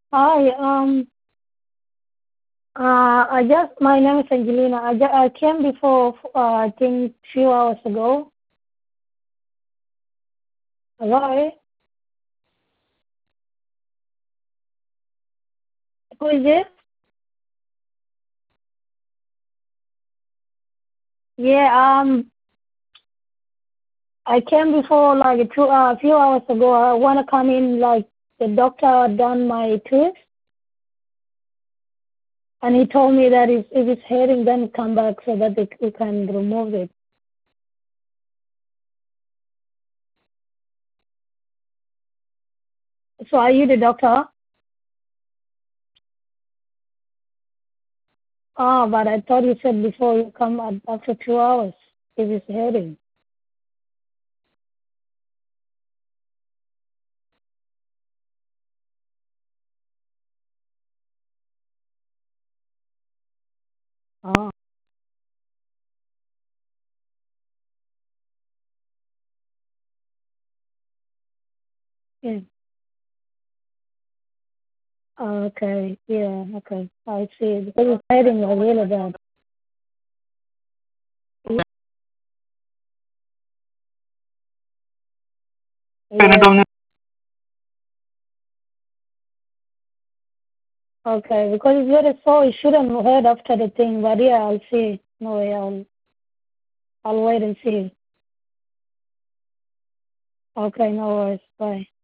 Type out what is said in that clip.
Hi, my name is Angelina. I came before, I think, few hours ago. Hello, who is it? Yeah, I came before like few hours ago. I wanna come in like the doctor done my tooth, and he told me that if it's hurting, then come back so that we can remove it. So are you the doctor? Oh, but I thought you said before you come after 2 hours if it's hurting. Oh, yeah. Oh, okay. Yeah, okay. I see. Because it's hurting like really bad. Yeah. Okay. Because it's very sore. It shouldn't hurt after the thing. But yeah, I'll see. No way. I'll wait and see. Okay. No worries. Bye.